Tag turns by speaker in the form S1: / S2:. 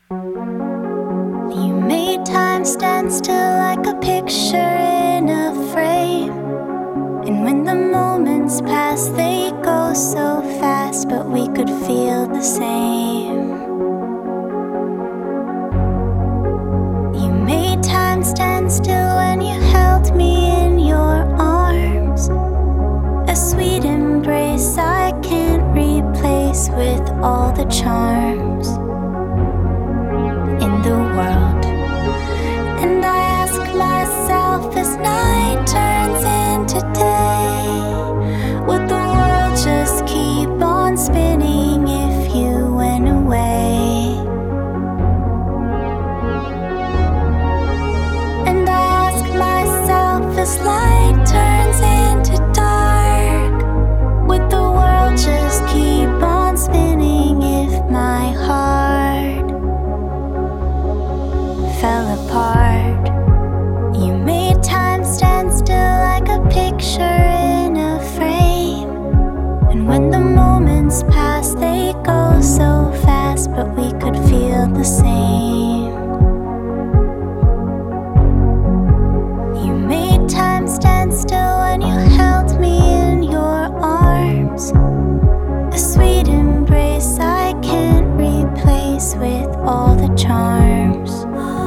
S1: You made time stand still like a picture in a frame. And when the moments pass, they go so fast, but we could feel the same. You made time stand still when you held me in your arms. A sweet embrace I can't replace with all the charms in the world. And I ask myself as night turns into day, would the world just keep on spinning if you went away? And I ask myself as light turns into dark, would the world just keep on spinning if my heart fell apart? You made time stand still like a picture in a frame. And when the moments pass, they go so fast, but we could feel the same. You made time stand still when you held me in your arms. A sweet embrace I can't replace with all the charms.